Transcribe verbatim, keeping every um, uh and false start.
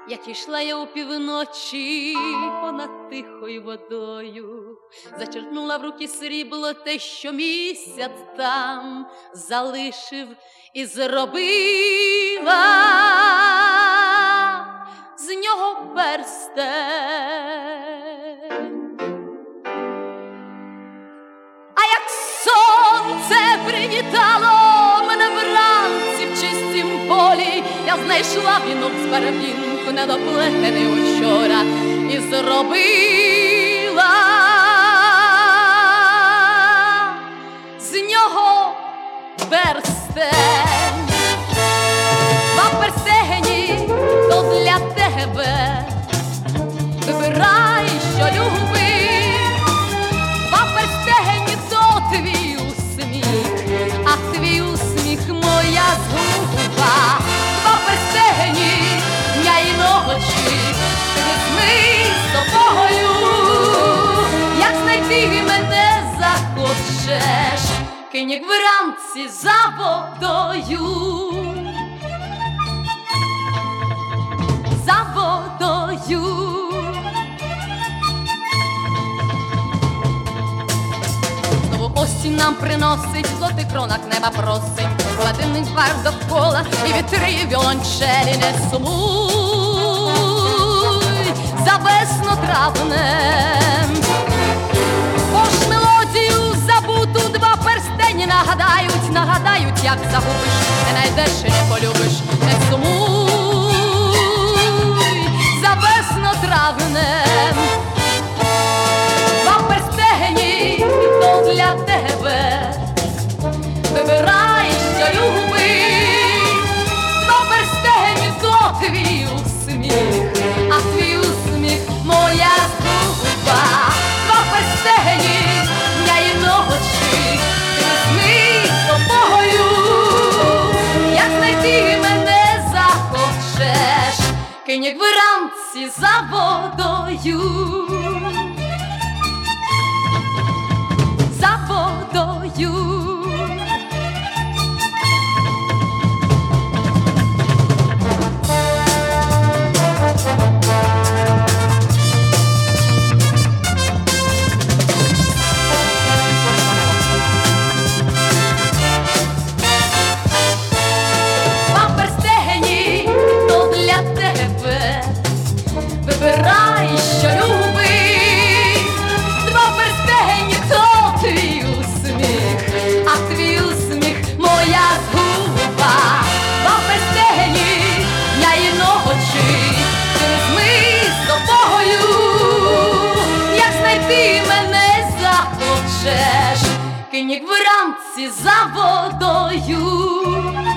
Як ішла я опівночі понад тихою водою, зачерпнула в руки срібло те, що місяць там залишив, і зробила з нього перстень. А як сонце привітало мене вранці в чистім полі, я знайшла вінок з барвінку, недоплетений учора, і зробила з нього перстень. Два перстені то для тебе, вибирай, що любиш. Два перстені то твій усміх, а твій усміх моя згуба. Два перстені дня і ночі, візьми з тобою. Як знайти мене захочеш, кинь як вранці за водою. За водою. Знову осінь нам приносить, в золотих кронах неба просим, гладинний двор довкола, і вітри, і віолончелі не сумуй за весно-травнем. Бо ж мелодію забуту два перстені нагадають, нагадають, як загубиш, не найдеш і не полюбиш, не сумуй за весно-травнем. Два перстені то для тебе, вибирай, що любиш. Два перстені то твій усміх, а твій усміх моя згуба. Два перстені дня і ночі, візьми з тобою. Як знайти мене захочеш, кинь як вранці за водою. За водою. Два перстені то для тебе, вибирай, що любиш. Два перстені то твій усміх, а твій усміх моя згуба. Два перстені дня і ночі, візьми з тобою. Як знайти мене захочеш, кинь як вранці за водою.